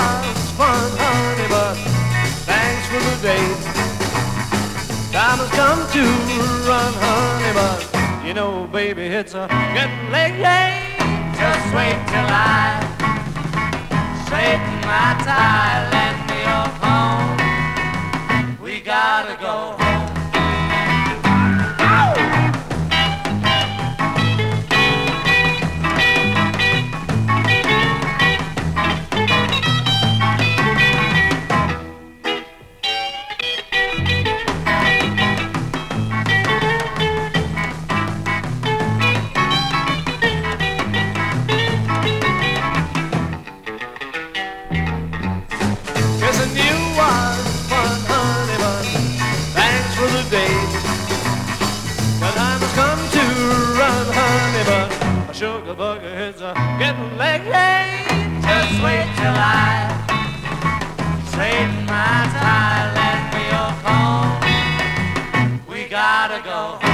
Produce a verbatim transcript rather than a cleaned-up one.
was fun, honey, but thanks for the date. Time has come to run, honey, but you know, baby, it's a getting late. Just wait till I straighten my tie, let me off home. We gotta go home. Sugar buckets are getting late. Just wait till I straighten my tie, let me off home. We gotta go home.